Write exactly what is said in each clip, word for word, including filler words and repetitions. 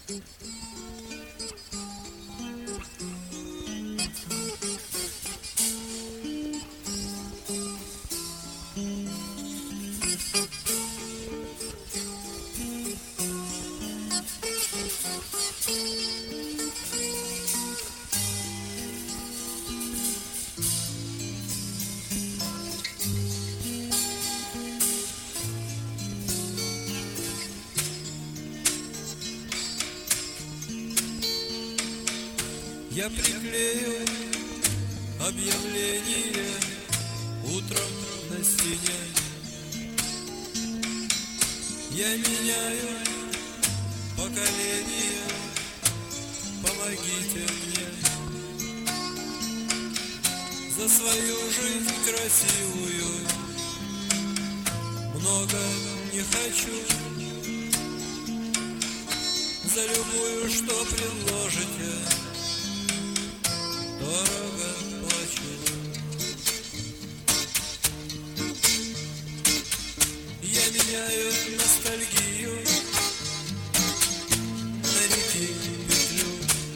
Я приклею объявление утром на стене. Я меняю поколение, помогите мне. За свою жизнь красивую много не хочу. За любую, что предложите, дорого плачу. Я меняю ностальгию на реки петлю,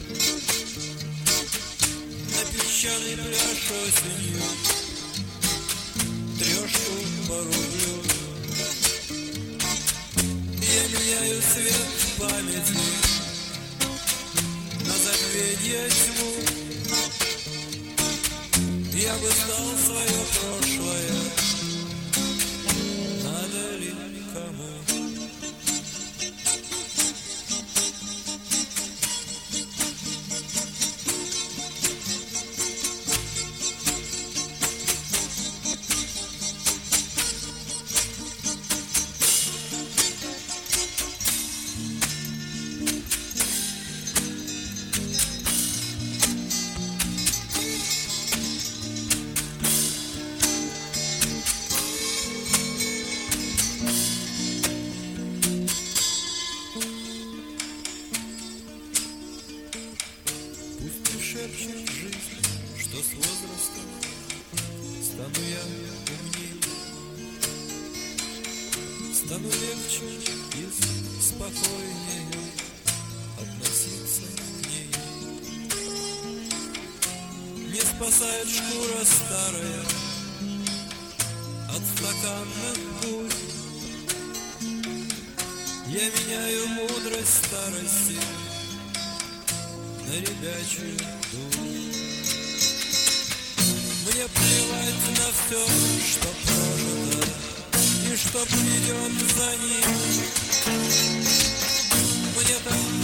на песчаный пляж осенью трешку по рублю. Я меняю свет памяти на забвенье тьму. Я бы знал свое прошлое, надо ли кому? Шепчет жизнь, что с возрастом стану я умнее, стану легче и спокойнее относиться к ней. Не спасает шкура старая от стаканных бурь. Я меняю мудрость старости на ребячую дурь. Мне плевать на все, что прожито и что придет за ним. Мне так